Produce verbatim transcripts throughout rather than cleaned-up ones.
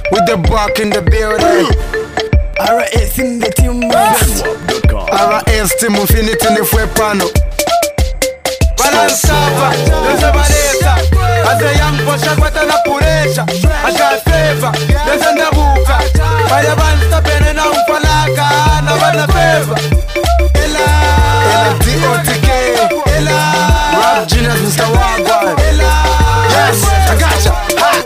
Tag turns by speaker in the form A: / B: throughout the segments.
A: with the buck in the building.
B: R S in the team.
A: R S team infinity ni fue pano.
C: Balançava, Deus é vareta. Azeyang posha kwata na puresha. Akafeva, Deus é nabuka. Para avança pene na umfalaka. Na bana feva. Ela,
A: Ela D O T K.
C: ela,
A: Rap genius mister Wagwan. Yes, I gotcha. Ha.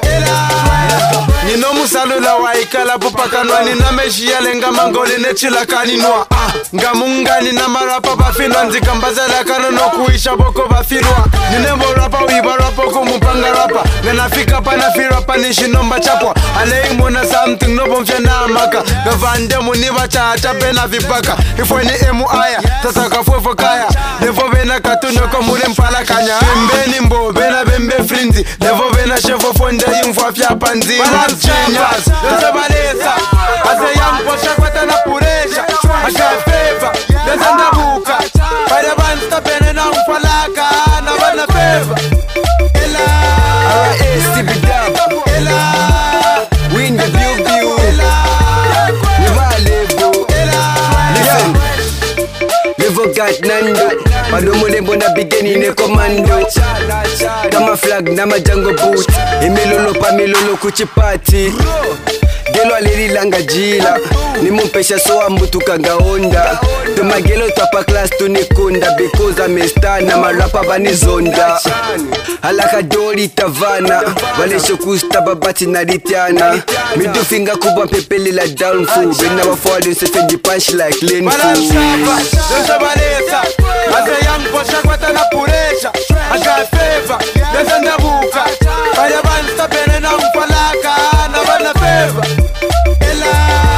A: Nino musalula waikala pupakanwa. Nina meshia lenga mangoli nechila kaninwa. Ngamunga nina marapa bafinwa. Nzikambazela kano no kuisha boko bafirwa. Ninembo rapa uiba rapa kumupanga rapa. Nganafika pana firapa nishi nomba chapwa. Alei muna something no bomfya na amaka. Gavande muniva chacha pena vipaka. Ifwe ni emu aya, tasaka fwefo kaya. Nevo vena katuno komule mpala kanya. Bembe nimbo, bena bembe frinzi. Nevo vena shefo fonde yumfwa fya panzi.
C: Genius, Deus é vareta. Azeyang posha kwata na puresha. Akafeva, Deus é nabuka. Para avança pene na umfalaka. Na bana feva. Ela,
B: R S T B Dub.
C: ela,
B: Win the view view.
C: ela,
B: Never level. Listen. Never got nando. Madomo lembo na bigeni ne commando. Kama flag na majango boot. Imilolo pa milolo kuchipati. Gelo aleri langa jila. Nimumpesha so ambutu kanga onda. Tuma gelo tapa class tunikunda. Because I'm a star na marapa bani zonda. Alaka dori tavana. Wale shokusta babati na litiana. Middle finger kubwa pepeli la down food. Bena wa falling se fendi punch like Lin
C: balançava, Deus é vareta. Azeyang posha kwata na puresha. Akafeva, Deus é nabuka. Para avança pene na umfalaka. Na bana feva. Ela,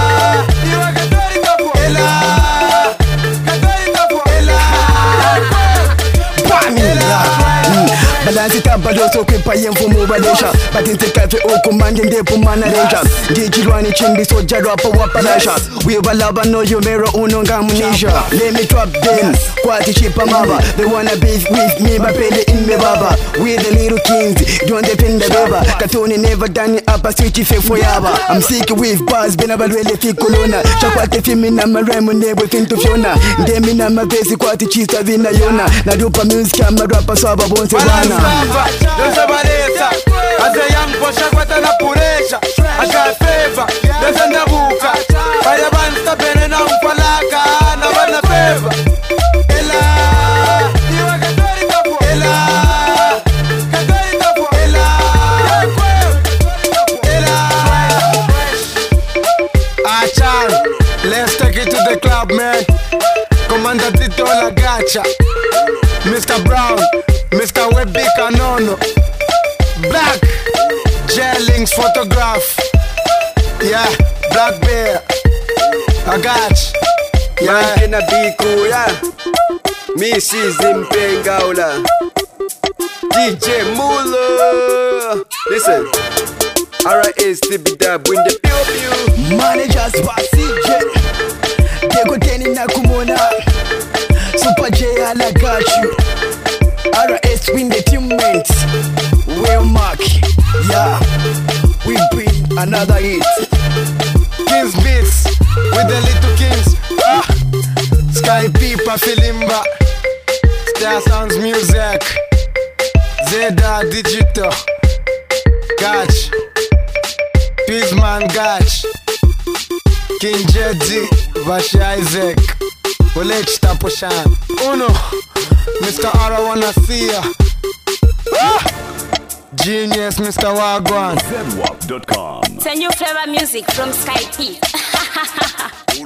C: ela,
B: Balansi tabalo so kwepa yemfu mubadesha Batinse kafe oko manje ndepu manaresha Dijilwani chimbi so jarapa wapalasha We balaba no yomero uno ngamunisha Let me drop them, kwati chipa maba They wanna be with me, bapele in me baba We the little kings, don't depend the beba Katoni never done it up, a switch if for yaba I'm sick with buzz, been about really fi colonna Chakwate fi mina maremo nebo finto fiona Ndemi na mavesi kwati chista vina yona Na dupa music ama rapa swaba bonse wana
C: balançava, Deus é vareta. Azeyang posha kwata na puresha. Akafeva, Deus é nabuka. Para avança pene na umfalaka. Na bana feva. Ela, ela,
A: Achar, let's take it to the club, man. Commander Tito La Gacha, mister Brown, mister Webby Canono, Black, J-Links photograph, yeah, Black Bear, I got you, yeah.
B: Mangena biku ya Missis Impengaula D J Mulo. Listen, R S T B Dub win the pew pew. Managers Basi J Dego Teni Nakumona Super J I got you. R S win the teammates. Well mark, yeah. We bring another hit.
A: Kings Beats, with the little kings, ah. Sky Pipa Filimba, Star Sounds Music, Zeda Digital, Gach, Peaceman Gach, King Jedzi, Vashi Isaac, Olech Taposhan, Uno, Mister R I wanna see ya, ah. Genius mister Wagwan.
D: Z W A P dot com.
E: Send your flavor music from Skype.